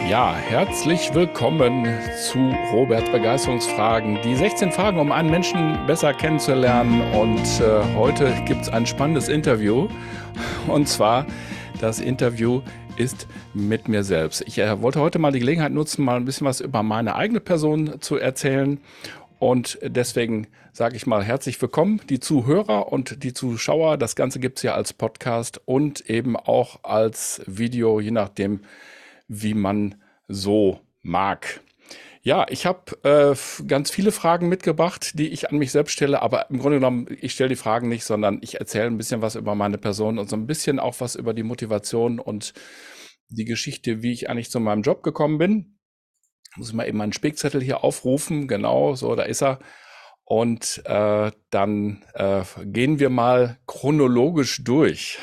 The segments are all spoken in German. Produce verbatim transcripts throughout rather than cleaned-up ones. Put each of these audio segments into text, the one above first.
Ja, herzlich willkommen zu Roberts Begeisterungsfragen. Die sechzehn Fragen, um einen Menschen besser kennenzulernen. Und äh, heute gibt es ein spannendes Interview. Und zwar, das Interview ist mit mir selbst. Ich äh, wollte heute mal die Gelegenheit nutzen, mal ein bisschen was über meine eigene Person zu erzählen. Und deswegen sage ich mal herzlich willkommen, die Zuhörer und die Zuschauer. Das Ganze gibt es ja als Podcast und eben auch als Video, je nachdem, wie man so mag. Ja, ich habe äh, ganz viele Fragen mitgebracht, die ich an mich selbst stelle, aber im Grunde genommen, ich stelle die Fragen nicht, sondern ich erzähle ein bisschen was über meine Person und so ein bisschen auch was über die Motivation und die Geschichte, wie ich eigentlich zu meinem Job gekommen bin. Muss ich mal eben meinen Spickzettel hier aufrufen. Genau, so, da ist er. Und äh, dann äh, gehen wir mal chronologisch durch.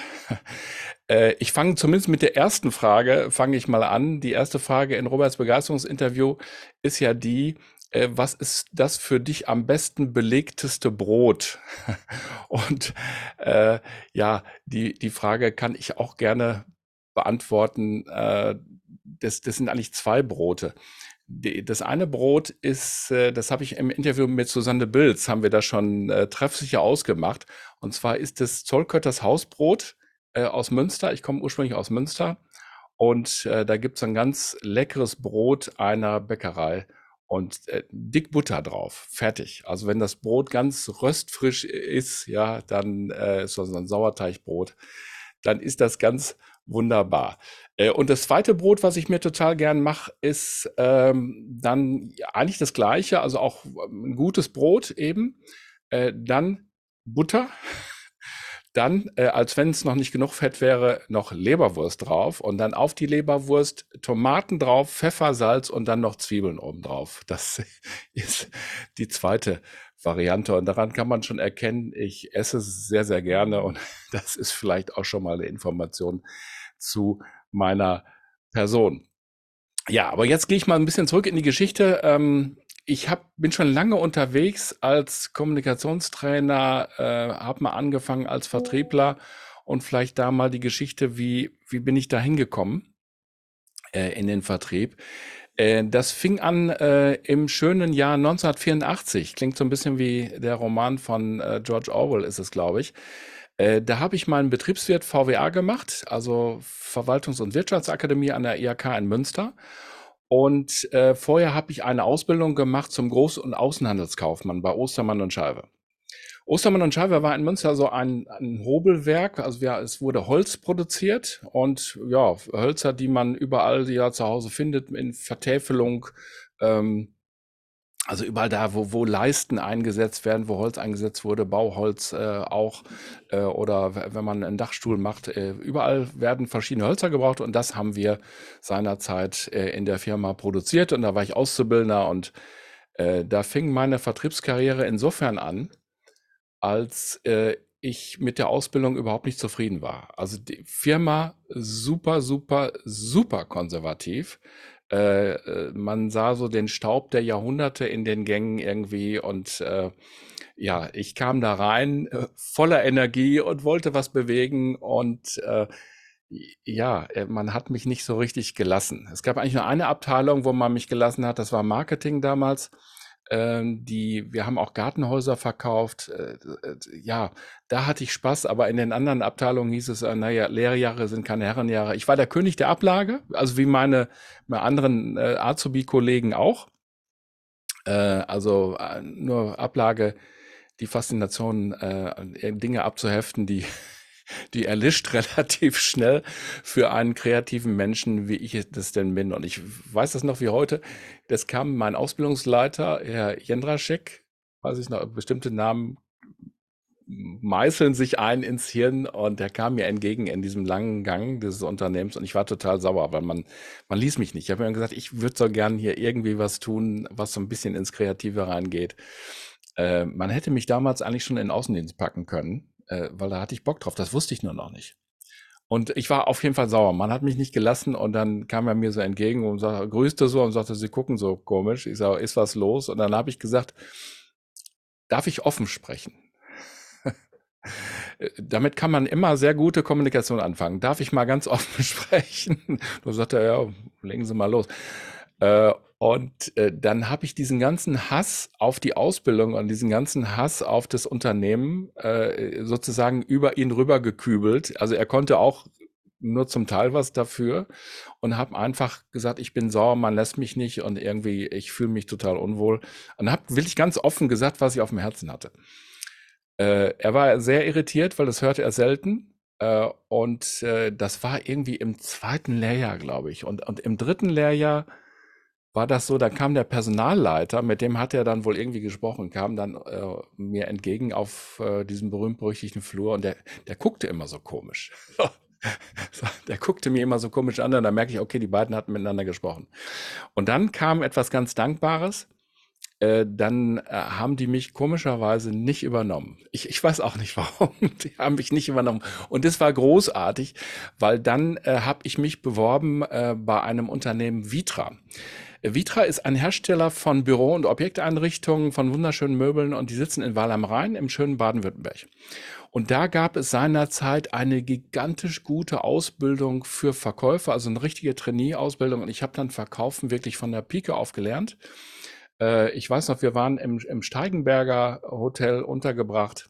äh, ich fange zumindest mit der ersten Frage, fange ich mal an. Die erste Frage in Roberts Begeisterungsinterview ist ja die, äh, was ist das für dich am besten belegteste Brot? Und äh, ja, die, die Frage kann ich auch gerne beantworten. Äh, das, das sind eigentlich zwei Brote. Die, das eine Brot ist, äh, das habe ich im Interview mit Susanne Bilz, haben wir da schon äh, treffsicher ausgemacht. Und zwar ist es Zollkötters Hausbrot äh, aus Münster. Ich komme ursprünglich aus Münster. Und äh, da gibt es ein ganz leckeres Brot einer Bäckerei und äh, dick Butter drauf. Fertig. Also wenn das Brot ganz röstfrisch ist, ja, dann äh, ist das so ein Sauerteigbrot. Dann ist das ganz wunderbar. Äh, und das zweite Brot, was ich mir total gern mache, ist ähm, dann eigentlich das Gleiche, also auch ein gutes Brot eben. Äh, dann Butter, dann, äh, als wenn es noch nicht genug Fett wäre, noch Leberwurst drauf und dann auf die Leberwurst Tomaten drauf, Pfeffer, Salz und dann noch Zwiebeln oben drauf. Das ist die zweite Variante und daran kann man schon erkennen, ich esse es sehr, sehr gerne und das ist vielleicht auch schon mal eine Information zu meiner Person. Ja, aber jetzt gehe ich mal ein bisschen zurück in die Geschichte. Ähm, ich hab, bin schon lange unterwegs als Kommunikationstrainer, äh, habe mal angefangen als Vertriebler und vielleicht da mal die Geschichte, wie, wie bin ich da hingekommen äh, in den Vertrieb. Äh, das fing an äh, im schönen Jahr neunzehnhundertvierundachtzig. Klingt so ein bisschen wie der Roman von äh, George Orwell, ist es, glaube ich. Äh, da habe ich meinen Betriebswirt V W A gemacht, also Verwaltungs- und Wirtschaftsakademie an der I H K in Münster. Und äh, vorher habe ich eine Ausbildung gemacht zum Groß- und Außenhandelskaufmann bei Ostermann und Scheibe. Ostermann und Scheibe war in Münster so ein, ein Hobelwerk, also wir, es wurde Holz produziert und ja, Hölzer, die man überall ja zu Hause findet, in Vertäfelung, ähm, also überall da, wo, wo Leisten eingesetzt werden, wo Holz eingesetzt wurde, Bauholz äh, auch, äh, oder w- wenn man einen Dachstuhl macht, äh, überall werden verschiedene Hölzer gebraucht und das haben wir seinerzeit äh, in der Firma produziert und da war ich Auszubildender und äh, da fing meine Vertriebskarriere insofern an, als äh, ich mit der Ausbildung überhaupt nicht zufrieden war. Also die Firma super, super, super konservativ. Äh, äh, man sah so den Staub der Jahrhunderte in den Gängen irgendwie und äh, ja, ich kam da rein äh, voller Energie und wollte was bewegen und äh, ja, äh, man hat mich nicht so richtig gelassen. Es gab eigentlich nur eine Abteilung, wo man mich gelassen hat, das war Marketing damals. Ähm, die, wir haben auch Gartenhäuser verkauft. Äh, äh, ja, da hatte ich Spaß, aber in den anderen Abteilungen hieß es, äh, naja, Lehrjahre sind keine Herrenjahre. Ich war der König der Ablage, also wie meine, meine anderen äh, Azubi-Kollegen auch. Äh, also äh, nur Ablage, die Faszination, äh, Dinge abzuheften, die die erlischt relativ schnell für einen kreativen Menschen, wie ich das denn bin. Und ich weiß das noch wie heute. Das kam mein Ausbildungsleiter, Herr Jendraschek, weiß ich noch, bestimmte Namen meißeln sich ein ins Hirn und der kam mir entgegen in diesem langen Gang dieses Unternehmens und ich war total sauer, weil man, man ließ mich nicht. Ich habe mir gesagt, ich würde so gern hier irgendwie was tun, was so ein bisschen ins Kreative reingeht. Äh, man hätte mich damals eigentlich schon in den Außendienst packen können, äh, weil da hatte ich Bock drauf. Das wusste ich nur noch nicht. Und ich war auf jeden Fall sauer. Man hat mich nicht gelassen und dann kam er mir so entgegen und sagte, grüßte so und sagte, Sie gucken so komisch. Ich sage, ist was los? Und dann habe ich gesagt, darf ich offen sprechen? Äh, damit kann man immer sehr gute Kommunikation anfangen. Darf ich mal ganz offen sprechen? Da sagt er, ja, legen Sie mal los. Äh, und äh, dann habe ich diesen ganzen Hass auf die Ausbildung und diesen ganzen Hass auf das Unternehmen äh, sozusagen über ihn rübergekübelt. Also er konnte auch nur zum Teil was dafür und habe einfach gesagt, ich bin sauer, man lässt mich nicht und irgendwie, ich fühle mich total unwohl. Und habe wirklich ganz offen gesagt, was ich auf dem Herzen hatte. Äh, er war sehr irritiert, weil das hörte er selten. Äh, und äh, das war irgendwie im zweiten Lehrjahr, glaube ich. Und, und im dritten Lehrjahr war das so, da kam der Personalleiter, mit dem hat er dann wohl irgendwie gesprochen, kam dann äh, mir entgegen auf äh, diesem berühmt-berüchtigten Flur und der, der guckte immer so komisch. So, der guckte mir immer so komisch an und da merke ich, okay, die beiden hatten miteinander gesprochen. Und dann kam etwas ganz Dankbares. Äh, dann äh, haben die mich komischerweise nicht übernommen. Ich, ich weiß auch nicht warum. Die haben mich nicht übernommen. Und das war großartig, weil dann äh, habe ich mich beworben äh, bei einem Unternehmen Vitra. Äh, Vitra ist ein Hersteller von Büro- und Objekteinrichtungen, von wunderschönen Möbeln und die sitzen in Weil am Rhein im schönen Baden-Württemberg. Und da gab es seinerzeit eine gigantisch gute Ausbildung für Verkäufer, also eine richtige Trainee-Ausbildung. Und ich habe dann Verkaufen wirklich von der Pike auf gelernt. Äh, ich weiß noch, wir waren im, im Steigenberger Hotel untergebracht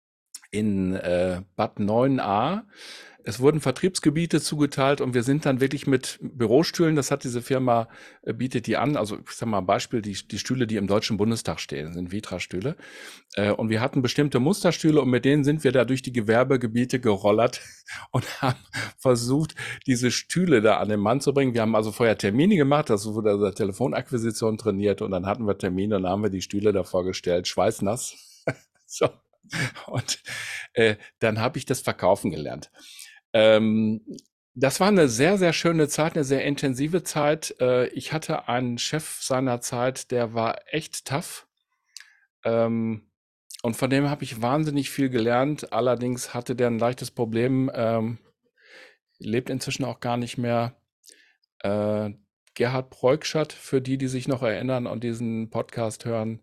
in äh, Bad neun a. Es wurden Vertriebsgebiete zugeteilt und wir sind dann wirklich mit Bürostühlen, das hat diese Firma, äh, bietet die an, also ich sag mal ein Beispiel, die, die Stühle, die im Deutschen Bundestag stehen, sind Vitra-Stühle. Äh, und wir hatten bestimmte Musterstühle und mit denen sind wir da durch die Gewerbegebiete gerollert und haben versucht, diese Stühle da an den Mann zu bringen. Wir haben also vorher Termine gemacht, das wurde also Telefonakquisition trainiert und dann hatten wir Termine und dann haben wir die Stühle da vorgestellt, schweißnass. So. Und äh, dann habe ich das Verkaufen gelernt. Ähm, das war eine sehr, sehr schöne Zeit, eine sehr intensive Zeit. Äh, ich hatte einen Chef seiner Zeit, der war echt tough. Ähm, und von dem habe ich wahnsinnig viel gelernt. Allerdings hatte der ein leichtes Problem, ähm, lebt inzwischen auch gar nicht mehr. Äh, Gerhard Preukschat, für die, die sich noch erinnern und diesen Podcast hören,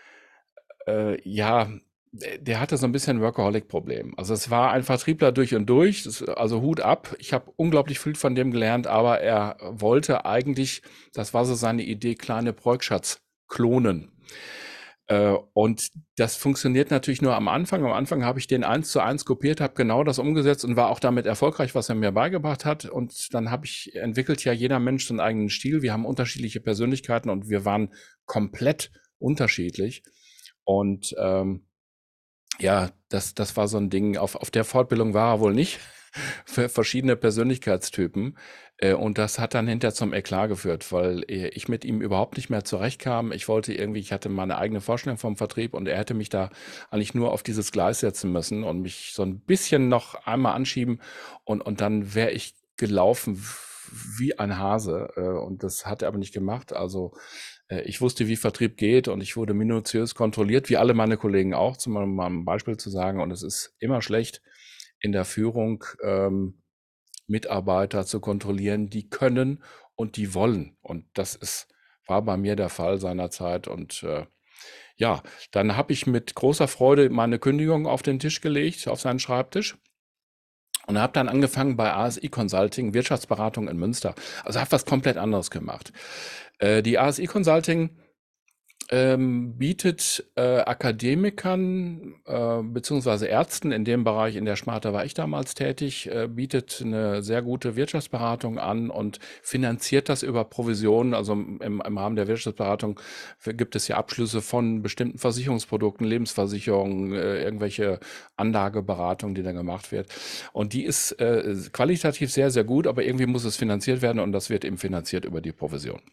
äh, ja, der der hatte so ein bisschen Workaholic-Problem. Also es war ein Vertriebler durch und durch, das, also Hut ab. Ich habe unglaublich viel von dem gelernt, aber er wollte eigentlich, das war so seine Idee, kleine Preukschats klonen. Äh, und das funktioniert natürlich nur am Anfang. Am Anfang habe ich den eins zu eins kopiert, habe genau das umgesetzt und war auch damit erfolgreich, was er mir beigebracht hat. Und dann habe ich entwickelt ja jeder Mensch so einen eigenen Stil. Wir haben unterschiedliche Persönlichkeiten und wir waren komplett unterschiedlich. Und ähm, ja, das, das war so ein Ding. Auf, auf der Fortbildung war er wohl nicht für verschiedene Persönlichkeitstypen. Äh, und das hat dann hinterher zum Eklat geführt, weil äh, ich mit ihm überhaupt nicht mehr zurechtkam. Ich wollte irgendwie, ich hatte meine eigene Vorstellung vom Vertrieb und er hätte mich da eigentlich nur auf dieses Gleis setzen müssen und mich so ein bisschen noch einmal anschieben und, und dann wäre ich gelaufen wie ein Hase. Äh, und das hat er aber nicht gemacht. Also äh, ich wusste, wie Vertrieb geht und ich wurde minutiös kontrolliert, wie alle meine Kollegen auch, zum mal ein Beispiel zu sagen. Und es ist immer schlecht in der Führung, ähm, Mitarbeiter zu kontrollieren, die können und die wollen. Und das ist, war bei mir der Fall seinerzeit. Und äh, ja, dann habe ich mit großer Freude meine Kündigung auf den Tisch gelegt, auf seinen Schreibtisch. Und habe dann angefangen bei A S I Consulting, Wirtschaftsberatung in Münster. Also habe was komplett anderes gemacht. Äh, die A S I Consulting ähm, bietet äh, Akademikern äh, beziehungsweise Ärzten in dem Bereich, in der Sparte war ich damals tätig, äh, bietet eine sehr gute Wirtschaftsberatung an und finanziert das über Provisionen. Also im, im Rahmen der Wirtschaftsberatung gibt es ja Abschlüsse von bestimmten Versicherungsprodukten, Lebensversicherungen, äh, irgendwelche Anlageberatungen, die da gemacht wird. Und die ist äh, qualitativ sehr, sehr gut, aber irgendwie muss es finanziert werden und das wird eben finanziert über die Provision.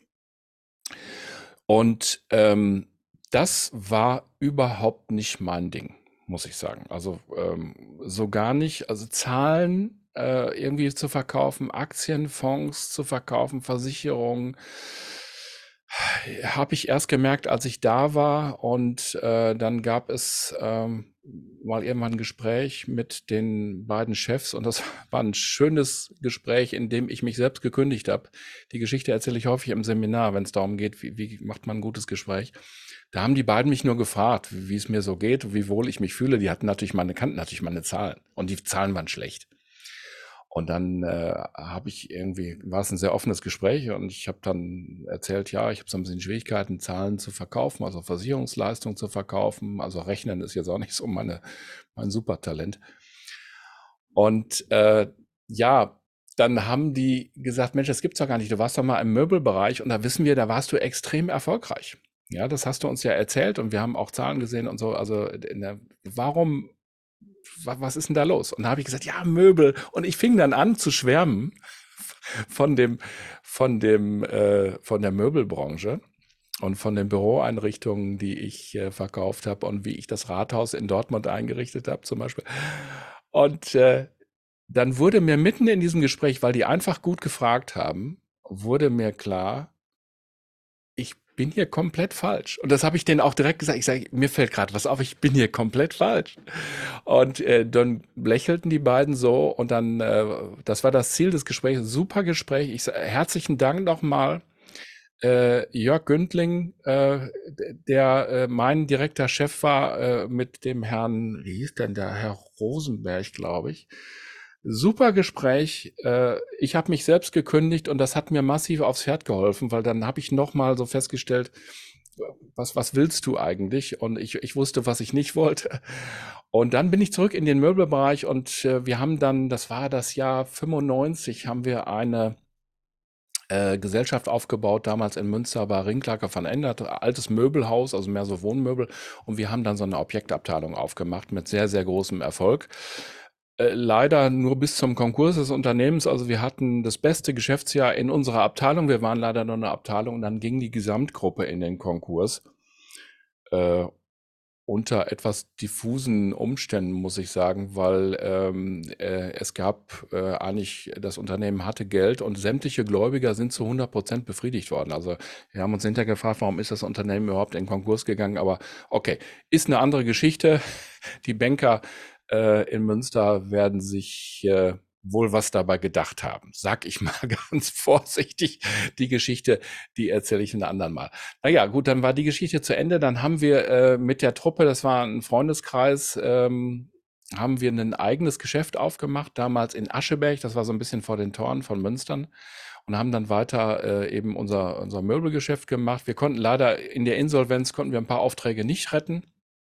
Und ähm, das war überhaupt nicht mein Ding, muss ich sagen. Also ähm, so gar nicht. Also Zahlen äh, irgendwie zu verkaufen, Aktienfonds zu verkaufen, Versicherungen, habe ich erst gemerkt, als ich da war. Und äh, dann gab es ähm, mal irgendwann ein Gespräch mit den beiden Chefs. Und das war ein schönes Gespräch, in dem ich mich selbst gekündigt habe. Die Geschichte erzähle ich häufig im Seminar, wenn es darum geht, wie, wie macht man ein gutes Gespräch. Da haben die beiden mich nur gefragt, wie wie es mir so geht, wie wohl ich mich fühle. Die hatten natürlich meine kannten natürlich meine Zahlen und die Zahlen waren schlecht. Und dann äh, habe ich irgendwie, war es ein sehr offenes Gespräch und ich habe dann erzählt, ja, ich habe so ein bisschen Schwierigkeiten, Zahlen zu verkaufen, also Versicherungsleistungen zu verkaufen. Also Rechnen ist jetzt auch nicht so meine, mein Supertalent. Und äh, ja, dann haben die gesagt, Mensch, das gibt's doch gar nicht. Du warst doch mal im Möbelbereich und da wissen wir, da warst du extrem erfolgreich. Ja, das hast du uns ja erzählt und wir haben auch Zahlen gesehen und so. Also in der, warum, wa- was ist denn da los? Und da habe ich gesagt, ja, Möbel. Und ich fing dann an zu schwärmen von dem, von dem, äh, von der Möbelbranche und von den Büroeinrichtungen, die ich äh, verkauft habe und wie ich das Rathaus in Dortmund eingerichtet habe, zum Beispiel. Und äh, dann wurde mir mitten in diesem Gespräch, weil die einfach gut gefragt haben, wurde mir klar, ich bin hier komplett falsch. Und das habe ich denen auch direkt gesagt. Ich sage, mir fällt gerade was auf, ich bin hier komplett falsch. Und äh, dann lächelten die beiden so und dann, äh, das war das Ziel des Gesprächs, super Gespräch. Ich sage, herzlichen Dank nochmal. Äh, Jörg Güntling, äh, der äh, mein direkter Chef war, äh, mit dem Herrn, wie hieß denn der, Herr Rosenberg, glaube ich. Super Gespräch. Äh, ich habe mich selbst gekündigt und das hat mir massiv aufs Pferd geholfen, weil dann habe ich noch mal so festgestellt, was, was willst du eigentlich? Und ich, ich wusste, was ich nicht wollte. Und dann bin ich zurück in den Möbelbereich und äh, wir haben dann, das war das Jahr fünfundneunzig, haben wir eine äh, Gesellschaft aufgebaut, damals in Münster bei Ringklacker van Endert, altes Möbelhaus, also mehr so Wohnmöbel. Und wir haben dann so eine Objektabteilung aufgemacht mit sehr, sehr großem Erfolg. Äh, leider nur bis zum Konkurs des Unternehmens. Also wir hatten das beste Geschäftsjahr in unserer Abteilung. Wir waren leider nur eine Abteilung und dann ging die Gesamtgruppe in den Konkurs. Äh, unter etwas diffusen Umständen, muss ich sagen, weil ähm, äh, es gab äh, eigentlich, das Unternehmen hatte Geld und sämtliche Gläubiger sind zu hundert Prozent befriedigt worden. Also wir haben uns hinterher gefragt, warum ist das Unternehmen überhaupt in Konkurs gegangen? Aber okay, ist eine andere Geschichte. Die Banker äh, in Münster werden sich äh, wohl was dabei gedacht haben. Sag ich mal ganz vorsichtig. Die Geschichte, die erzähle ich einem anderen Mal. Naja, gut, dann war die Geschichte zu Ende. Dann haben wir äh, mit der Truppe, das war ein Freundeskreis, ähm, haben wir ein eigenes Geschäft aufgemacht, damals in Ascheberg, das war so ein bisschen vor den Toren von Münstern und haben dann weiter äh, eben unser, unser Möbelgeschäft gemacht. Wir konnten leider in der Insolvenz, konnten wir ein paar Aufträge nicht retten.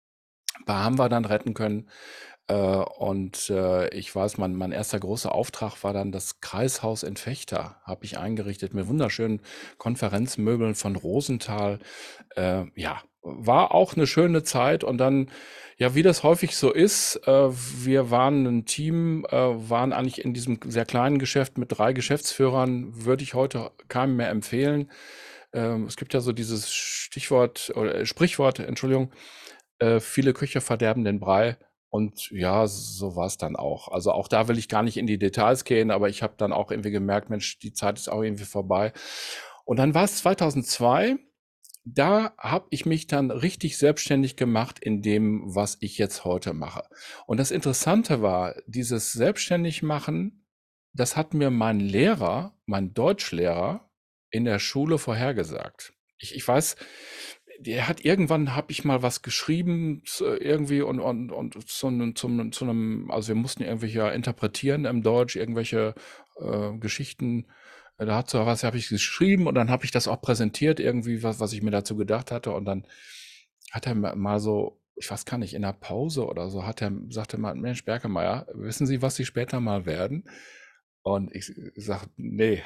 Ein paar haben wir dann retten können. Äh, und äh, ich weiß, mein, mein erster großer Auftrag war dann das Kreishaus in Vechta, habe ich eingerichtet mit wunderschönen Konferenzmöbeln von Rosenthal. Äh, ja, war auch eine schöne Zeit und dann, ja, wie das häufig so ist, äh, wir waren ein Team, äh, waren eigentlich in diesem sehr kleinen Geschäft mit drei Geschäftsführern, würde ich heute keinem mehr empfehlen. Ähm, es gibt ja so dieses Stichwort oder äh, Sprichwort, Entschuldigung, äh, viele Köche verderben den Brei. Und ja, so war es dann auch. Also auch da will ich gar nicht in die Details gehen, aber ich habe dann auch irgendwie gemerkt, Mensch, die Zeit ist auch irgendwie vorbei. Und dann war es zweitausendzwei, da habe ich mich dann richtig selbstständig gemacht in dem, was ich jetzt heute mache. Und das Interessante war, dieses selbstständig machen, das hat mir mein Lehrer, mein Deutschlehrer in der Schule vorhergesagt. Ich, ich weiß, der hat irgendwann habe ich mal was geschrieben zu, irgendwie und, und, und zu, einem- zum, zu einem, also wir mussten irgendwelche interpretieren im Deutsch, irgendwelche äh, Geschichten. Äh, Da hat so was habe ich geschrieben und dann habe ich das auch präsentiert, irgendwie, was, was ich mir dazu gedacht hatte. Und dann hat er ma- mal so, ich weiß gar nicht, in der Pause oder so, hat er, sagte mal, Mensch, Berkemeyer, wissen Sie, was Sie später mal werden? Und ich sag, nee,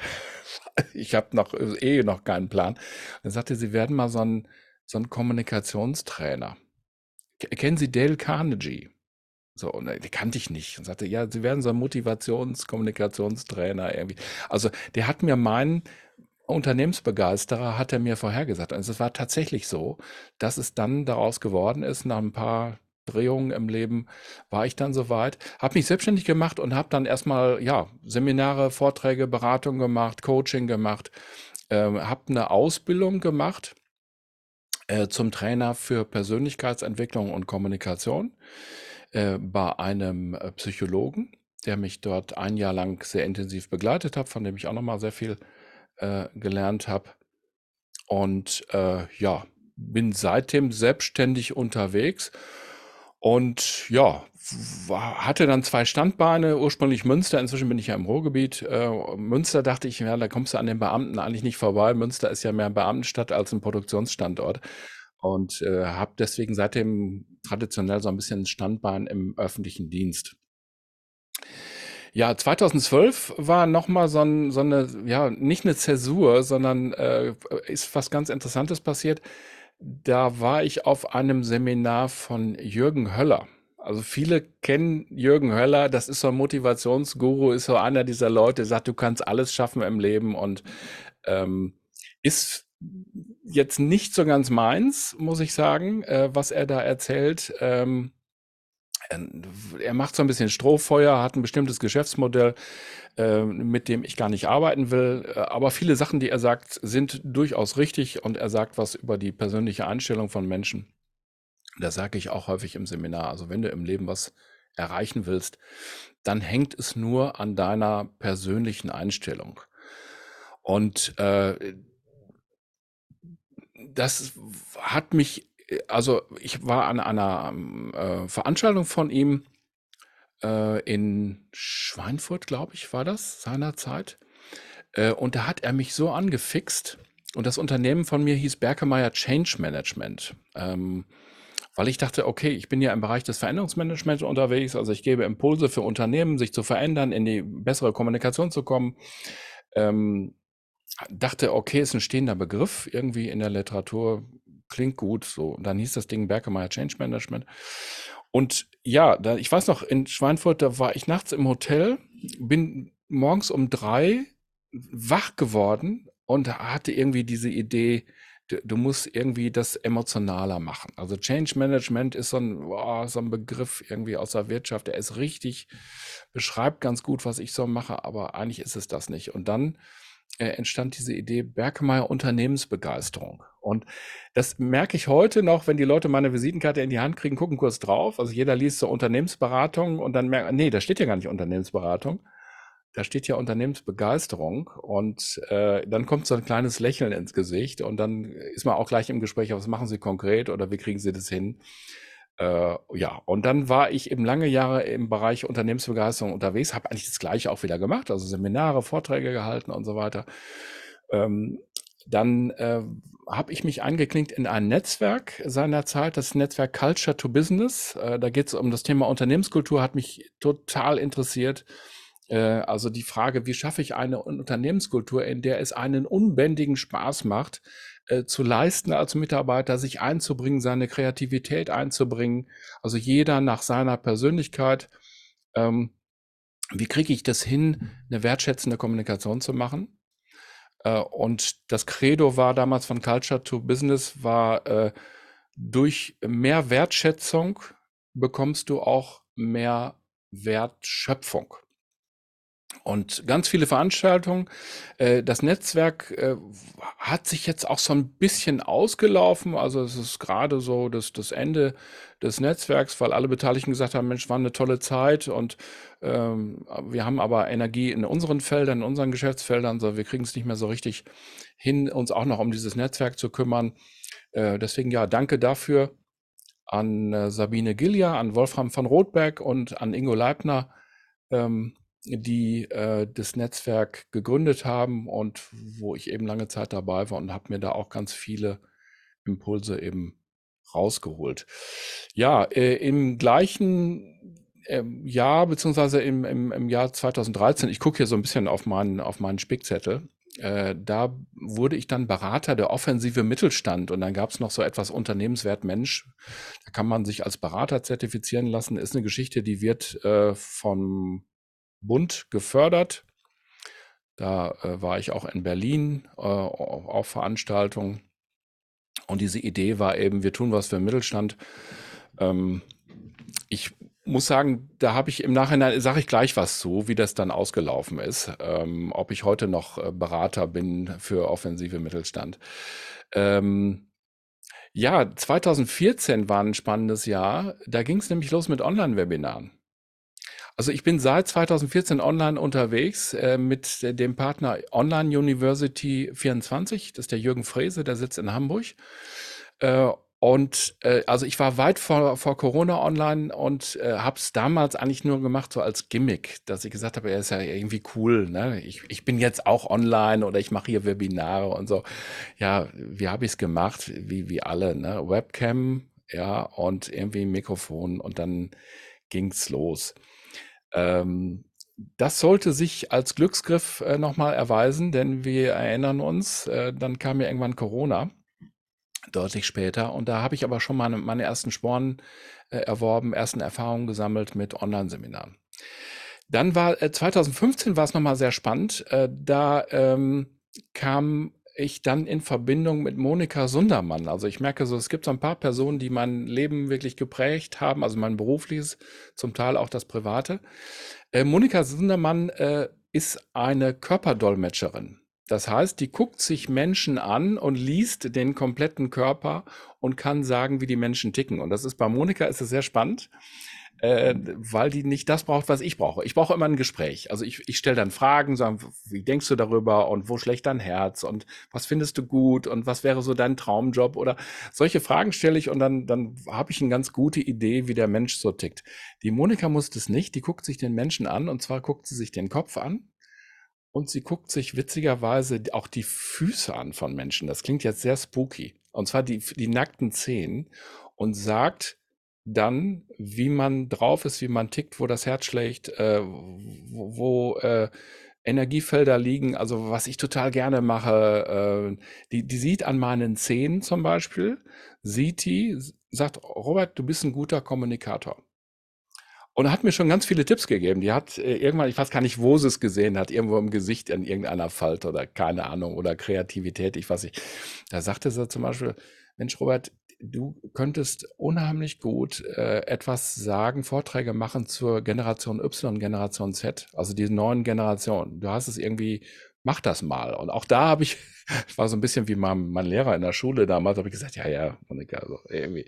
ich habe noch eh noch keinen Plan. Dann sagte sie, werden mal so ein, so ein Kommunikationstrainer. Ke- Kennen Sie Dale Carnegie? So, und äh, die kannte ich nicht. Und sagte, ja, Sie werden so ein Motivations-, Kommunikationstrainer irgendwie. Also, der hat mir meinen Unternehmensbegeisterer, hat er mir vorhergesagt. Also, es war tatsächlich so, dass es dann daraus geworden ist, nach ein paar Drehungen im Leben war ich dann soweit, habe mich selbstständig gemacht und habe dann erstmal, ja, Seminare, Vorträge, Beratung gemacht, Coaching gemacht, ähm, habe eine Ausbildung gemacht äh, zum Trainer für Persönlichkeitsentwicklung und Kommunikation äh, bei einem äh, Psychologen, der mich dort ein Jahr lang sehr intensiv begleitet hat, von dem ich auch nochmal sehr viel äh, gelernt habe. Und äh, ja, bin seitdem selbstständig unterwegs und ja, war, hatte dann zwei Standbeine, ursprünglich Münster, inzwischen bin ich ja im Ruhrgebiet. Äh, Münster dachte ich, ja, da kommst du an den Beamten eigentlich nicht vorbei. Münster ist ja mehr Beamtenstadt als ein Produktionsstandort und äh, habe deswegen seitdem traditionell so ein bisschen Standbein im öffentlichen Dienst. Ja, zweitausendzwölf war noch mal so 'n so 'ne ja, nicht eine Zäsur, sondern, äh, ist was ganz Interessantes passiert. Da war ich auf einem Seminar von Jürgen Höller. Also, viele kennen Jürgen Höller, das ist so ein Motivationsguru, ist so einer dieser Leute, der sagt: „Du kannst alles schaffen im Leben“ und, ähm, ist jetzt nicht so ganz meins, muss ich sagen, äh, was er da erzählt. Ähm ähm, er macht so ein bisschen Strohfeuer, hat ein bestimmtes Geschäftsmodell, äh, mit dem ich gar nicht arbeiten will. Äh, aber viele Sachen, die er sagt, sind durchaus richtig und er sagt was über die persönliche Einstellung von Menschen. Das sage ich auch häufig im Seminar. Also wenn du im Leben was erreichen willst, dann hängt es nur an deiner persönlichen Einstellung. Und äh, das hat mich, also ich war an einer ähm, äh, Veranstaltung von ihm äh, in Schweinfurt, glaube ich, war das seinerzeit. Äh, und da hat er mich so angefixt. Und das Unternehmen von mir hieß Berkemeyer Change Management. Ähm, weil ich dachte, okay, ich bin ja im Bereich des Veränderungsmanagements unterwegs, also ich gebe Impulse für Unternehmen, sich zu verändern, in die bessere Kommunikation zu kommen. Ähm, dachte, okay, ist ein stehender Begriff irgendwie in der Literatur, klingt gut. So, und dann hieß das Ding Berkemeyer Change Management. Und ja, da, ich weiß noch, in Schweinfurt, da war ich nachts im Hotel, bin morgens um drei wach geworden und hatte irgendwie diese Idee, du, du musst irgendwie das emotionaler machen. Also Change Management ist so ein, boah, so ein Begriff irgendwie aus der Wirtschaft, der ist richtig, beschreibt ganz gut, was ich so mache, aber eigentlich ist es das nicht. Und dann äh, entstand diese Idee Berkemeyer Unternehmensbegeisterung. Und das merke ich heute noch, wenn die Leute meine Visitenkarte in die Hand kriegen, gucken kurz drauf. Also jeder liest so Unternehmensberatung und dann merkt, nee, da steht ja gar nicht Unternehmensberatung. Da steht ja Unternehmensbegeisterung und äh, dann kommt so ein kleines Lächeln ins Gesicht und dann ist man auch gleich im Gespräch, was machen Sie konkret oder wie kriegen Sie das hin? Äh, ja, und dann war ich eben lange Jahre im Bereich Unternehmensbegeisterung unterwegs, habe eigentlich das Gleiche auch wieder gemacht, also Seminare, Vorträge gehalten und so weiter. Ähm, dann äh, habe ich mich eingeklinkt in ein Netzwerk seinerzeit, das Netzwerk Culture to Business. Äh, da geht es um das Thema Unternehmenskultur, hat mich total interessiert. Äh, also die Frage, wie schaffe ich eine Unternehmenskultur, in der es einen unbändigen Spaß macht, äh, zu leisten als Mitarbeiter, sich einzubringen, seine Kreativität einzubringen, also jeder nach seiner Persönlichkeit. Ähm, wie kriege ich das hin, eine wertschätzende Kommunikation zu machen? Äh, und das Credo war damals von Culture to Business, war äh, durch mehr Wertschätzung bekommst du auch mehr Wertschöpfung. Und ganz viele Veranstaltungen. Äh, das Netzwerk äh, hat sich jetzt auch so ein bisschen ausgelaufen. Also es ist gerade so das, das Ende des Netzwerks, weil alle Beteiligten gesagt haben, Mensch, war eine tolle Zeit und ähm, wir haben aber Energie in unseren Feldern, in unseren Geschäftsfeldern, so wir kriegen es nicht mehr so richtig hin, uns auch noch um dieses Netzwerk zu kümmern. Äh, deswegen ja, danke dafür an äh, Sabine Gilja, an Wolfram von Rothberg und an Ingo Leibner, ähm, die äh, das Netzwerk gegründet haben und wo ich eben lange Zeit dabei war und habe mir da auch ganz viele Impulse eben rausgeholt. Ja, äh, im gleichen ähm, Jahr, beziehungsweise im, im, im Jahr zweitausenddreizehn, ich gucke hier so ein bisschen auf meinen, auf meinen Spickzettel, äh, da wurde ich dann Berater der offensive Mittelstand und dann gab es noch so etwas Unternehmenswert Mensch. Da kann man sich als Berater zertifizieren lassen. Ist eine Geschichte, die wird äh, vom Bund gefördert. Da äh, war ich auch in Berlin äh, auf Veranstaltungen. Und diese Idee war eben, wir tun was für den Mittelstand. Ähm, ich muss sagen, da habe ich im Nachhinein, sage ich gleich was zu, wie das dann ausgelaufen ist, ähm, ob ich heute noch äh, Berater bin für offensive Mittelstand. Ähm, ja, zweitausendvierzehn war ein spannendes Jahr. Da ging es nämlich los mit Online-Webinaren. Also ich bin seit zweitausendvierzehn online unterwegs äh, mit äh, dem Partner Online University vierundzwanzig. Das ist der Jürgen Frese, der sitzt in Hamburg. Äh, und äh, also ich war weit vor, vor Corona online und äh, habe es damals eigentlich nur gemacht, so als Gimmick, dass ich gesagt habe, er ist ja irgendwie cool, ne? Ich, ich bin jetzt auch online oder ich mache hier Webinare und so. Ja, wie habe ich es gemacht? Wie, wie alle, ne? Webcam, ja, und irgendwie ein Mikrofon und dann ging's los. Ähm, Das sollte sich als Glücksgriff äh, nochmal erweisen, denn wir erinnern uns, äh, dann kam ja irgendwann Corona, deutlich später. Und da habe ich aber schon meine, meine ersten Sporen äh, erworben, ersten Erfahrungen gesammelt mit Online-Seminaren. Dann war äh, zwanzig fünfzehn war es nochmal sehr spannend. Äh, da ähm, kam ich dann in Verbindung mit Monika Sundermann. Also ich merke so, es gibt so ein paar Personen, die mein Leben wirklich geprägt haben, also mein berufliches, zum Teil auch das private. Äh, Monika Sundermann äh, ist eine Körperdolmetscherin. Das heißt, die guckt sich Menschen an und liest den kompletten Körper und kann sagen, wie die Menschen ticken. Und das ist bei Monika ist es sehr spannend, äh, weil die nicht das braucht, was ich brauche. Ich brauche immer ein Gespräch. Also ich, ich stelle dann Fragen, sagen, wie denkst du darüber und wo schlägt dein Herz und was findest du gut und was wäre so dein Traumjob oder solche Fragen stelle ich und dann, dann habe ich eine ganz gute Idee, wie der Mensch so tickt. Die Monika muss das nicht, die guckt sich den Menschen an und zwar guckt sie sich den Kopf an und sie guckt sich witzigerweise auch die Füße an von Menschen. Das klingt jetzt sehr spooky. Und zwar die, die nackten Zehen und sagt dann, wie man drauf ist, wie man tickt, wo das Herz schlägt, äh, wo, wo äh, Energiefelder liegen. Also was ich total gerne mache, äh, die, die sieht an meinen Zehen zum Beispiel, sieht die, sagt, Robert, du bist ein guter Kommunikator. Und hat mir schon ganz viele Tipps gegeben. Die hat äh, irgendwann, ich weiß gar nicht, wo sie es gesehen hat, irgendwo im Gesicht in irgendeiner Falte oder keine Ahnung oder Kreativität, ich weiß nicht. Da sagte sie zum Beispiel, Mensch, Robert, du könntest unheimlich gut äh, etwas sagen, Vorträge machen zur Generation Y, Generation Z, also die neuen Generationen. Du hast es irgendwie, mach das mal. Und auch da habe ich, ich war so ein bisschen wie mein, mein Lehrer in der Schule damals, habe ich gesagt, ja, ja, Monika, also irgendwie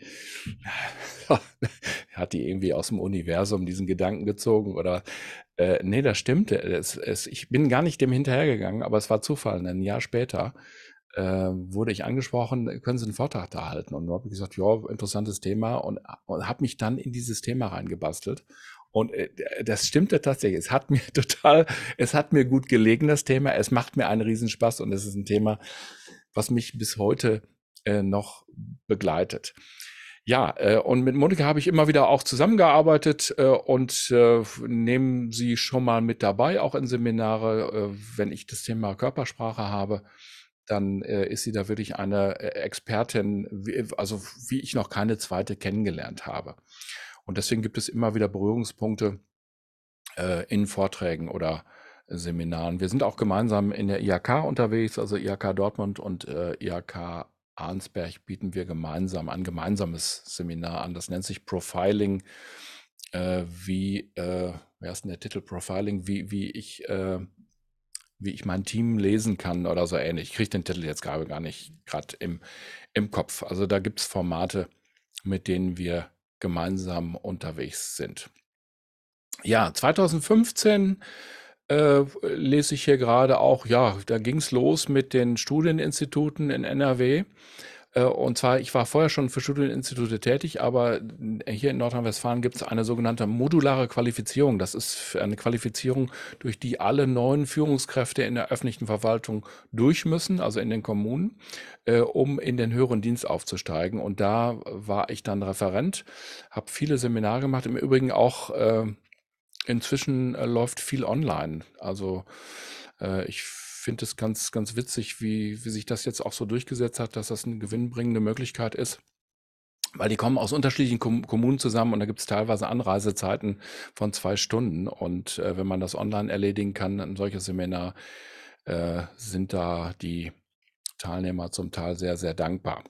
hat die irgendwie aus dem Universum diesen Gedanken gezogen oder äh, nee, das stimmt. Es, es, ich bin gar nicht dem hinterhergegangen, aber es war Zufall. Ein Jahr später äh, wurde ich angesprochen, können Sie einen Vortrag da halten? Und da habe ich gesagt, ja, interessantes Thema und, und habe mich dann in dieses Thema reingebastelt. Und äh, das stimmte tatsächlich. Es hat mir total, es hat mir gut gelegen, das Thema. Es macht mir einen Riesenspaß und es ist ein Thema, was mich bis heute äh, noch begleitet. Ja, äh, und mit Monika habe ich immer wieder auch zusammengearbeitet äh, und äh, nehme sie schon mal mit dabei, auch in Seminare. Äh, wenn ich das Thema Körpersprache habe, dann äh, ist sie da wirklich eine äh, Expertin, wie, also wie ich noch keine zweite kennengelernt habe. Und deswegen gibt es immer wieder Berührungspunkte äh, in Vorträgen oder Seminaren. Wir sind auch gemeinsam in der I H K unterwegs, also I H K Dortmund und äh, I H K Arnsberg bieten wir gemeinsam ein gemeinsames Seminar an. Das nennt sich Profiling, äh, wie, äh, wer ist denn der Titel? Profiling, wie, wie ich, äh, wie ich mein Team lesen kann oder so ähnlich. Ich kriege den Titel jetzt gerade gar nicht gerade im, im Kopf. Also da gibt es Formate, mit denen wir gemeinsam unterwegs sind. Ja, zwanzig fünfzehn äh, lese ich hier gerade auch, ja, da ging es los mit den Studieninstituten in N R W. Äh, und zwar, ich war vorher schon für Studieninstitute tätig, aber hier in Nordrhein-Westfalen gibt es eine sogenannte modulare Qualifizierung. Das ist eine Qualifizierung, durch die alle neuen Führungskräfte in der öffentlichen Verwaltung durch müssen, also in den Kommunen, äh, um in den höheren Dienst aufzusteigen. Und da war ich dann Referent, habe viele Seminare gemacht, im Übrigen auch äh, inzwischen äh, läuft viel online. Also äh, ich finde es ganz, ganz witzig, wie, wie sich das jetzt auch so durchgesetzt hat, dass das eine gewinnbringende Möglichkeit ist. Weil die kommen aus unterschiedlichen Kom Kommunen zusammen und da gibt es teilweise Anreisezeiten von zwei Stunden. Und äh, wenn man das online erledigen kann, ein solches Seminar, äh, sind da die Teilnehmer zum Teil sehr, sehr dankbar.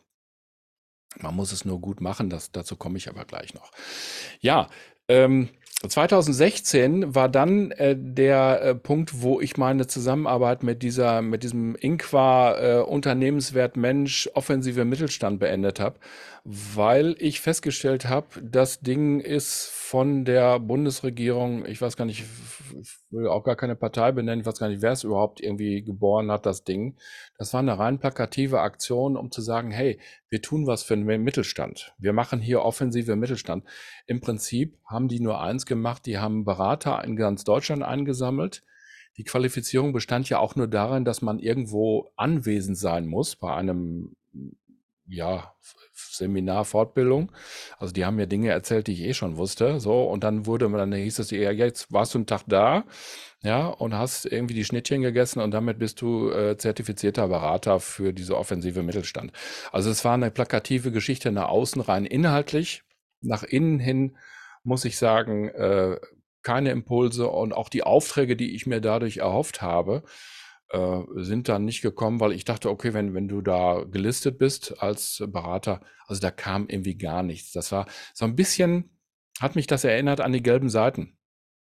Man muss es nur gut machen, das, dazu komme ich aber gleich noch. Ja, ähm, zwanzig sechzehn war dann äh, der äh, Punkt, wo ich meine Zusammenarbeit mit dieser, mit diesem Inqua äh, Unternehmenswert Mensch offensive Mittelstand beendet habe, weil ich festgestellt habe, das Ding ist von der Bundesregierung, ich weiß gar nicht, ich will auch gar keine Partei benennen, ich weiß gar nicht, wer es überhaupt irgendwie geboren hat, das Ding. Das war eine rein plakative Aktion, um zu sagen, hey, wir tun was für den Mittelstand. Wir machen hier offensive Mittelstand. Im Prinzip haben die nur eins gemacht, die haben Berater in ganz Deutschland eingesammelt. Die Qualifizierung bestand ja auch nur darin, dass man irgendwo anwesend sein muss bei einem, ja, Seminar, Fortbildung. Also die haben mir Dinge erzählt, die ich eh schon wusste. So, und dann wurde man, dann hieß es, ja, jetzt warst du einen Tag da, ja, und hast irgendwie die Schnittchen gegessen und damit bist du äh, zertifizierter Berater für diese offensive Mittelstand. Also es war eine plakative Geschichte nach außen rein inhaltlich, nach innen hin muss ich sagen, äh, keine Impulse und auch die Aufträge, die ich mir dadurch erhofft habe, äh, sind dann nicht gekommen, weil ich dachte, okay, wenn, wenn du da gelistet bist als Berater, also da kam irgendwie gar nichts. Das war so ein bisschen, hat mich das erinnert an die gelben Seiten.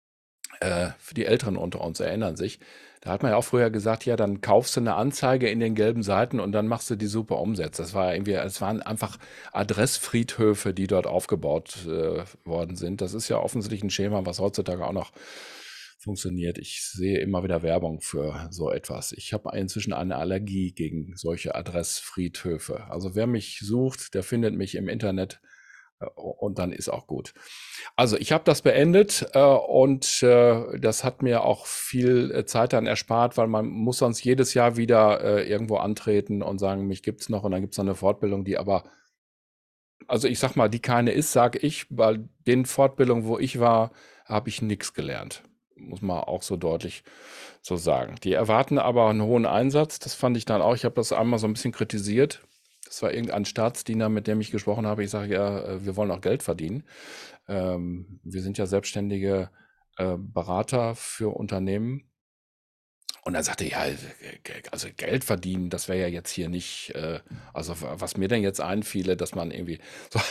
Äh, für die Älteren unter uns erinnern sich. Da hat man ja auch früher gesagt, ja, dann kaufst du eine Anzeige in den gelben Seiten und dann machst du die super Umsätze. Das war irgendwie, es waren einfach Adressfriedhöfe, die dort aufgebaut äh, worden sind. Das ist ja offensichtlich ein Schema, was heutzutage auch noch funktioniert. Ich sehe immer wieder Werbung für so etwas. Ich habe inzwischen eine Allergie gegen solche Adressfriedhöfe. Also wer mich sucht, der findet mich im Internet äh, und dann ist auch gut. Also ich habe das beendet äh, und äh, das hat mir auch viel äh, Zeit dann erspart, weil man muss sonst jedes Jahr wieder äh, irgendwo antreten und sagen, mich gibt's noch und dann gibt's noch eine Fortbildung, die aber, also ich sag mal, die keine ist, sage ich, bei den Fortbildungen, wo ich war, habe ich nichts gelernt. Muss man auch so deutlich so sagen. Die erwarten aber einen hohen Einsatz, das fand ich dann auch. Ich habe das einmal so ein bisschen kritisiert. Das war irgendein Staatsdiener, mit dem ich gesprochen habe. Ich sage ja, äh, wir wollen auch Geld verdienen. Ähm, wir sind ja selbstständige äh, Berater für Unternehmen. Und dann sagte er, ja, also Geld verdienen, das wäre ja jetzt hier nicht, äh, also was mir denn jetzt einfiele, dass man irgendwie so,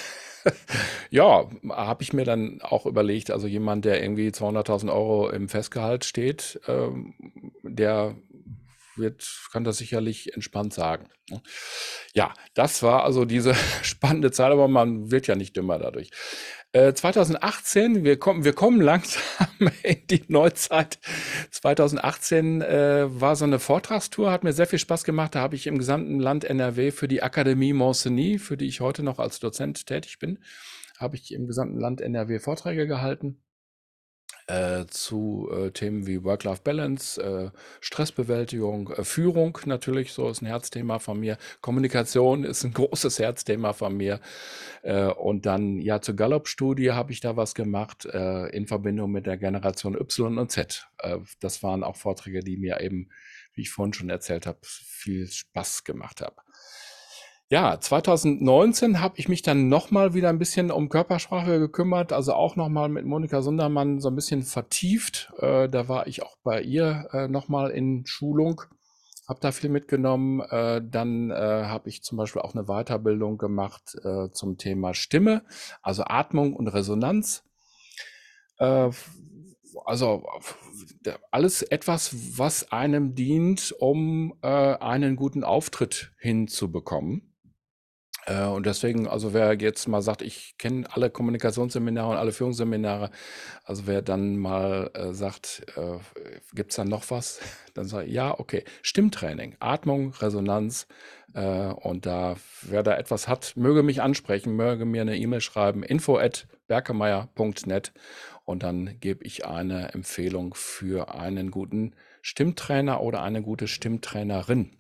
ja, habe ich mir dann auch überlegt, also jemand, der irgendwie zweihunderttausend Euro im Festgehalt steht, ähm, der wird, kann das sicherlich entspannt sagen. Ne? Ja, das war also diese spannende Zeit, aber man wird ja nicht dümmer dadurch. Äh, zwanzig achtzehn, wir kommen, wir kommen langsam in die Neuzeit. zwanzig achtzehn äh, war so eine Vortragstour, hat mir sehr viel Spaß gemacht. Da habe ich im gesamten Land N R W für die Akademie Montcenis, für die ich heute noch als Dozent tätig bin, habe ich im gesamten Land N R W Vorträge gehalten äh, zu äh, Themen wie Work-Life-Balance, äh, Stressbewältigung, äh, Führung natürlich, so ist ein Herzthema von mir. Kommunikation ist ein großes Herzthema von mir. Äh, und dann, ja, zur Gallup-Studie habe ich da was gemacht äh, in Verbindung mit der Generation Y und Z. Äh, das waren auch Vorträge, die mir eben, wie ich vorhin schon erzählt habe, viel Spaß gemacht haben. Ja, zwanzig neunzehn habe ich mich dann noch mal wieder ein bisschen um Körpersprache gekümmert, also auch noch mal mit Monika Sundermann so ein bisschen vertieft. Äh, da war ich auch bei ihr äh, noch mal in Schulung, habe da viel mitgenommen. Äh, dann äh, habe ich zum Beispiel auch eine Weiterbildung gemacht äh, zum Thema Stimme, also Atmung und Resonanz. Äh, also alles etwas, was einem dient, um äh, einen guten Auftritt hinzubekommen. Äh, und deswegen, also wer jetzt mal sagt, ich kenne alle Kommunikationsseminare und alle Führungsseminare, also wer dann mal äh, sagt, äh, gibt es da noch was? Dann sage ich, ja, okay, Stimmtraining, Atmung, Resonanz. Äh, und da, wer da etwas hat, möge mich ansprechen, möge mir eine E-Mail schreiben, info at berkemeier punkt net und dann gebe ich eine Empfehlung für einen guten Stimmtrainer oder eine gute Stimmtrainerin.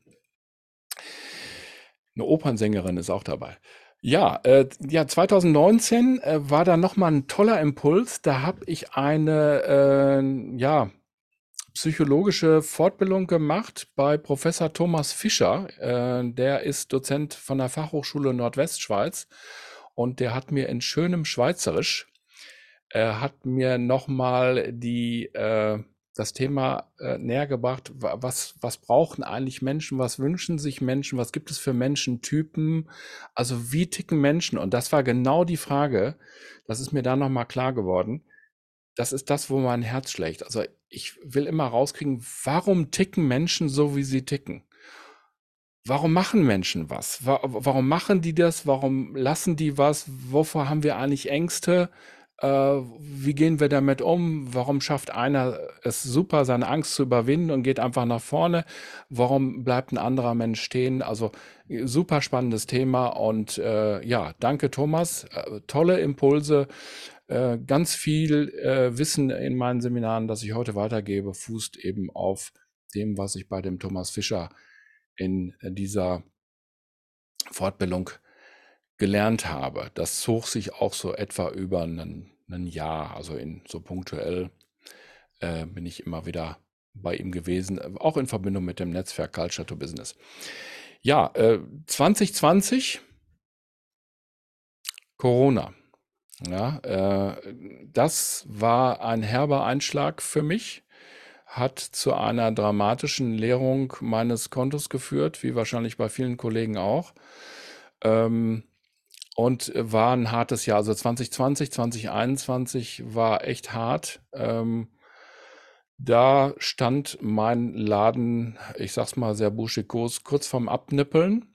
Eine Opernsängerin ist auch dabei. Ja, äh, ja, zwanzig neunzehn äh, war da noch mal 'n toller Impuls. Da habe ich eine, äh, ja, psychologische Fortbildung gemacht bei Professor Thomas Fischer. Äh, der ist Dozent von der Fachhochschule Nordwestschweiz und der hat mir in schönem Schweizerisch er hat mir noch mal die äh, das Thema äh, näher gebracht, wa was was brauchen eigentlich Menschen, was wünschen sich Menschen, was gibt es für Menschentypen? Also, wie ticken Menschen? Und das war genau die Frage, das ist mir da noch mal klar geworden. Das ist das, wo mein Herz schlägt. Also, ich will immer rauskriegen, warum ticken Menschen so, wie sie ticken? warum machen Menschen was? Wa warum machen die das? Warum lassen die was? Wovor haben wir eigentlich Ängste? Äh, wie gehen wir damit um? Warum schafft einer es super, seine Angst zu überwinden und geht einfach nach vorne? Warum bleibt ein anderer Mensch stehen? Also äh, super spannendes Thema und äh, ja, danke Thomas. Äh, tolle Impulse. Äh, ganz viel äh, Wissen in meinen Seminaren, das ich heute weitergebe, fußt eben auf dem, was ich bei dem Thomas Fischer in dieser Fortbildung gelernt habe. Das zog sich auch so etwa über ein, ein Jahr, also in so punktuell äh, bin ich immer wieder bei ihm gewesen, äh, auch in Verbindung mit dem Netzwerk Culture to Business. Ja, äh, zwanzig zwanzig, Corona. Ja, äh, das war ein herber Einschlag für mich, hat zu einer dramatischen Leerung meines Kontos geführt, wie wahrscheinlich bei vielen Kollegen auch. Ähm, und war ein hartes Jahr. Also zwanzig zwanzig, zwanzig einundzwanzig war echt hart. Ähm, da stand mein Laden, ich sag's mal sehr buschikos, kurz vorm Abnippeln,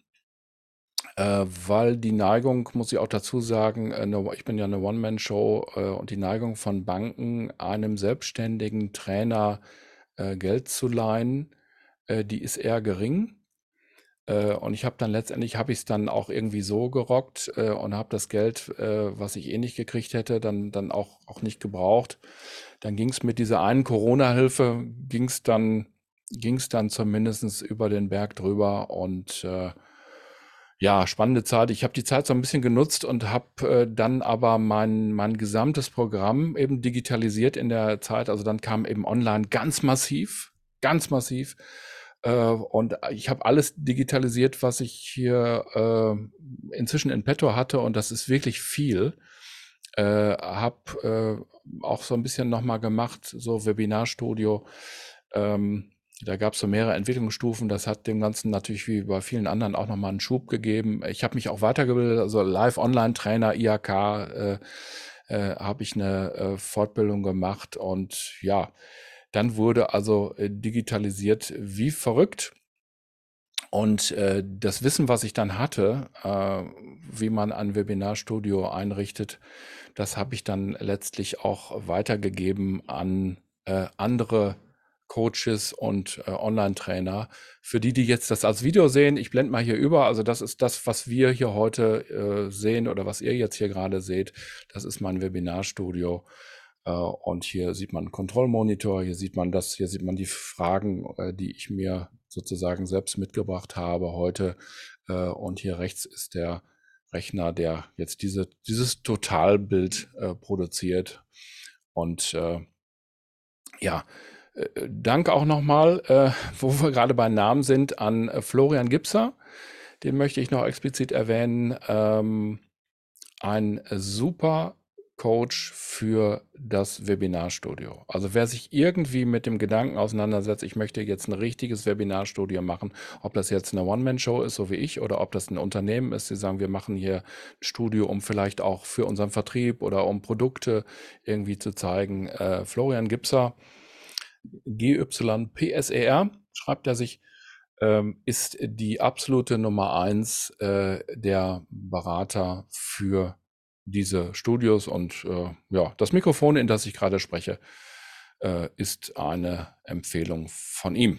äh, weil die Neigung, muss ich auch dazu sagen, äh, ne, ich bin ja eine One-Man-Show äh, und die Neigung von Banken, einem selbstständigen Trainer äh, Geld zu leihen, äh, die ist eher gering. Äh, und ich habe dann letztendlich habe ich es dann auch irgendwie so gerockt äh, und habe das Geld, äh, was ich eh nicht gekriegt hätte, dann, dann auch, auch nicht gebraucht. Dann ging es mit dieser einen Corona-Hilfe, ging es dann, ging's dann zumindest über den Berg drüber und äh, ja, spannende Zeit. Ich habe die Zeit so ein bisschen genutzt und habe äh, dann aber mein, mein gesamtes Programm eben digitalisiert in der Zeit. Also dann kam eben online ganz massiv, ganz massiv. Äh, und ich habe alles digitalisiert, was ich hier äh, inzwischen in petto hatte. Und das ist wirklich viel. Äh, habe äh, auch so ein bisschen nochmal gemacht, so Webinarstudio. Ähm, da gab es so mehrere Entwicklungsstufen. Das hat dem Ganzen natürlich wie bei vielen anderen auch nochmal einen Schub gegeben. Ich habe mich auch weitergebildet, also Live-Online-Trainer, I H K, äh, äh, habe ich eine äh, Fortbildung gemacht und ja, dann wurde also äh, digitalisiert wie verrückt. Und äh, das Wissen, was ich dann hatte, äh, wie man ein Webinarstudio einrichtet, das habe ich dann letztlich auch weitergegeben an äh, andere Coaches und äh, Online-Trainer. Für die, die jetzt das als Video sehen, ich blende mal hier über, also das ist das, was wir hier heute äh, sehen oder was ihr jetzt hier gerade seht, das ist mein Webinarstudio. Äh, und hier sieht man einen Kontrollmonitor, hier sieht man das, hier sieht man die Fragen, äh, die ich mir sozusagen selbst mitgebracht habe heute. Äh, und hier rechts ist der Rechner, der jetzt diese, dieses Totalbild äh, produziert. Und äh, ja, äh, Dank auch nochmal, äh, wo wir gerade bei Namen sind, an äh, Florian Gipser. Den möchte ich noch explizit erwähnen. Ähm, ein super Coach für das Webinarstudio. Also wer sich irgendwie mit dem Gedanken auseinandersetzt, ich möchte jetzt ein richtiges Webinarstudio machen, ob das jetzt eine One-Man-Show ist, so wie ich, oder ob das ein Unternehmen ist, die sagen, wir machen hier ein Studio, um vielleicht auch für unseren Vertrieb oder um Produkte irgendwie zu zeigen. Äh, Florian Gipser, G Y P S E R, schreibt er sich, ähm, ist die absolute Nummer eins äh, der Berater für diese Studios und äh, ja, das Mikrofon, in das ich gerade spreche, äh, ist eine Empfehlung von ihm.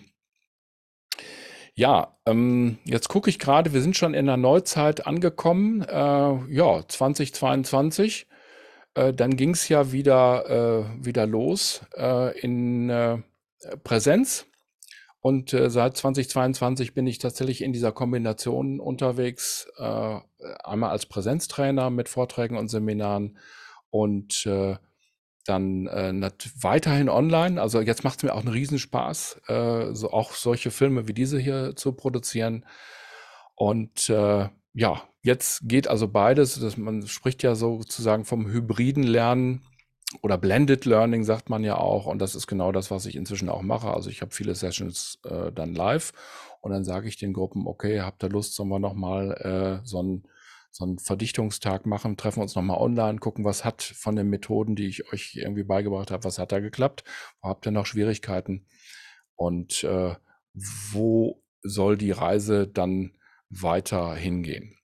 Ja, ähm, jetzt gucke ich gerade, wir sind schon in der Neuzeit angekommen, äh, ja, zwanzig zweiundzwanzig. Äh, dann ging es ja wieder, äh, wieder los äh, in äh, Präsenz. Und äh, seit zwanzig zweiundzwanzig bin ich tatsächlich in dieser Kombination unterwegs, äh, einmal als Präsenztrainer mit Vorträgen und Seminaren und äh, dann äh, nat- weiterhin online. Also jetzt macht es mir auch einen Riesenspaß, äh, so auch solche Filme wie diese hier zu produzieren. Und äh, ja, jetzt geht also beides. Das, man spricht ja sozusagen vom hybriden Lernen oder Blended Learning sagt man ja auch. Und das ist genau das, was ich inzwischen auch mache. Also ich habe viele Sessions äh, dann live und dann sage ich den Gruppen, okay, habt ihr Lust, sollen wir nochmal äh, so ein so einen Verdichtungstag machen, treffen uns nochmal online, gucken, was hat von den Methoden, die ich euch irgendwie beigebracht habe, was hat da geklappt, wo habt ihr noch Schwierigkeiten und äh, wo soll die Reise dann weiter hingehen.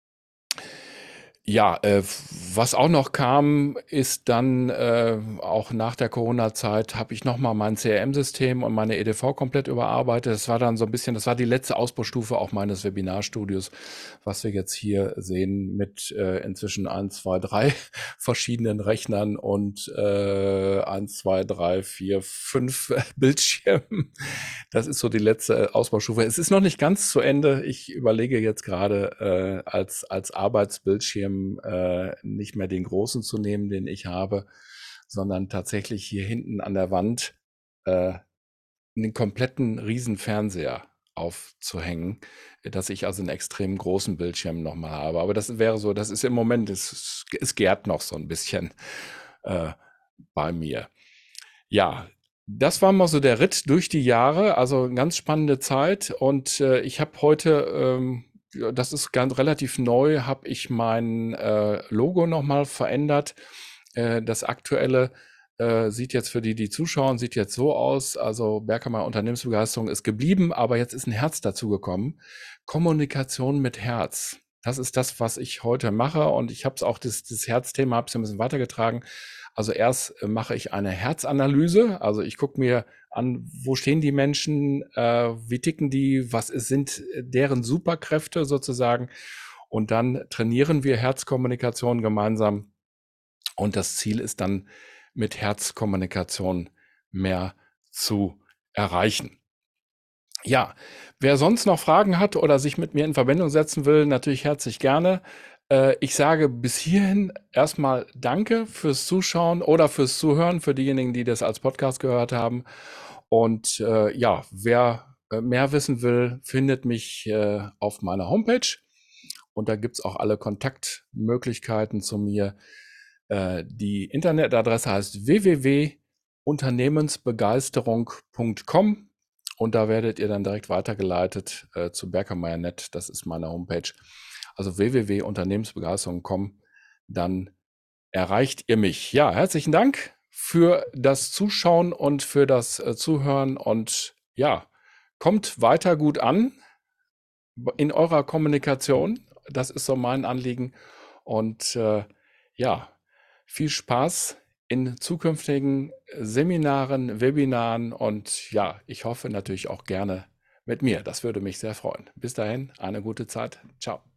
Ja, äh, was auch noch kam, ist dann äh, auch nach der Corona-Zeit habe ich nochmal mein C R M-System und meine E D V komplett überarbeitet. Das war dann so ein bisschen, das war die letzte Ausbaustufe auch meines Webinarstudios, was wir jetzt hier sehen mit äh, inzwischen eins, zwei, drei verschiedenen Rechnern und äh, eins, zwei, drei, vier, fünf Bildschirmen. Das ist so die letzte Ausbaustufe. Es ist noch nicht ganz zu Ende. Ich überlege jetzt gerade äh, als, als Arbeitsbildschirm äh, nicht mehr den großen zu nehmen, den ich habe, sondern tatsächlich hier hinten an der Wand äh, einen kompletten Riesenfernseher aufzuhängen, dass ich also einen extrem großen Bildschirm nochmal habe. Aber das wäre so, das ist im Moment, es, es gärt noch so ein bisschen äh, bei mir. Ja, das war mal so der Ritt durch die Jahre, also eine ganz spannende Zeit. Und äh, ich habe heute, ähm, ja, das ist ganz relativ neu, habe ich mein äh, Logo nochmal verändert. Äh, das aktuelle äh, sieht jetzt für die, die zuschauen, sieht jetzt so aus. Also Berghammer Unternehmensbegeisterung ist geblieben, aber jetzt ist ein Herz dazugekommen. Kommunikation mit Herz. Das ist das, was ich heute mache. Und ich habe es auch, das, das Herzthema habe ich ein bisschen weitergetragen. Also erst äh, mache ich eine Herzanalyse. Also ich gucke mir an, wo stehen die Menschen, äh, wie ticken die, was ist, sind deren Superkräfte sozusagen. Und dann trainieren wir Herzkommunikation gemeinsam. Und das Ziel ist dann, mit Herzkommunikation mehr zu erreichen. Ja, wer sonst noch Fragen hat oder sich mit mir in Verbindung setzen will, natürlich herzlich gerne. Äh, ich sage bis hierhin erstmal Danke fürs Zuschauen oder fürs Zuhören, für diejenigen, die das als Podcast gehört haben. Und äh, ja, wer äh, mehr wissen will, findet mich äh, auf meiner Homepage. Und da gibt's auch alle Kontaktmöglichkeiten zu mir. Äh, die Internetadresse heißt w w w punkt unternehmensbegeisterung punkt com und da werdet ihr dann direkt weitergeleitet äh, zu Berghammer Punkt net. Das ist meine Homepage. Also w w w punkt unternehmensbegeisterung punkt com. Dann erreicht ihr mich. Ja, herzlichen Dank für das Zuschauen und für das äh, Zuhören und ja, kommt weiter gut an in eurer Kommunikation. Das ist so mein Anliegen. Und äh, ja, viel Spaß in zukünftigen Seminaren, Webinaren und ja, ich hoffe natürlich auch gerne mit mir. Das würde mich sehr freuen. Bis dahin, eine gute Zeit. Ciao.